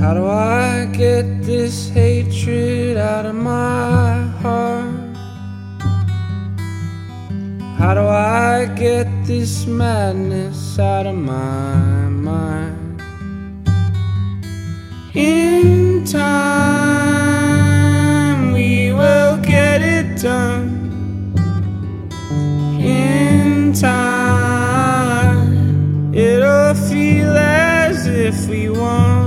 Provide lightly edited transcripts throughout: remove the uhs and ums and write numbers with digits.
How do I get this hatred out of my heart? How do I get this madness out of my mind? In time we will get it done. In time it'll feel as if we won.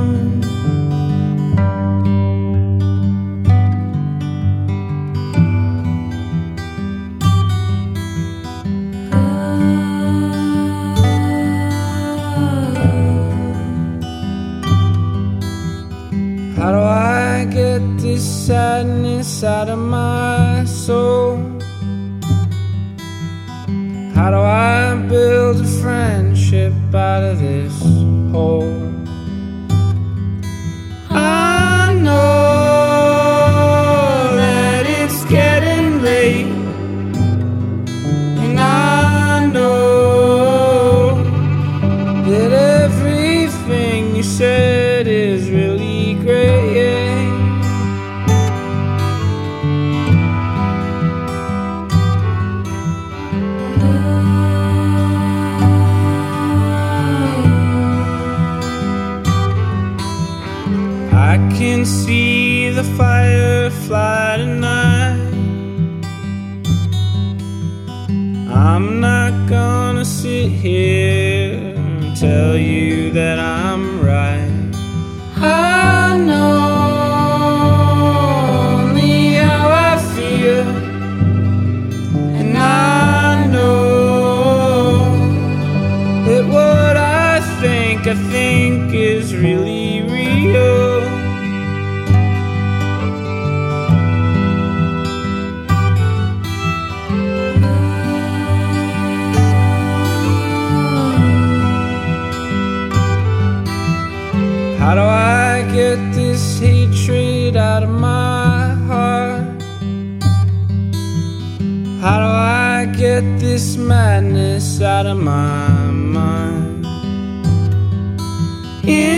How do I get this sadness out of my soul? How do I build a friendship out of this hole? I know that it's getting late, and I know that everything you said is really great. I can see the firefly tonight. I'm not gonna sit here and tell you that I'm right. I know only how I feel, and I know that what I think is really real. How do I get this hatred out of my heart? How do I get this madness out of my mind?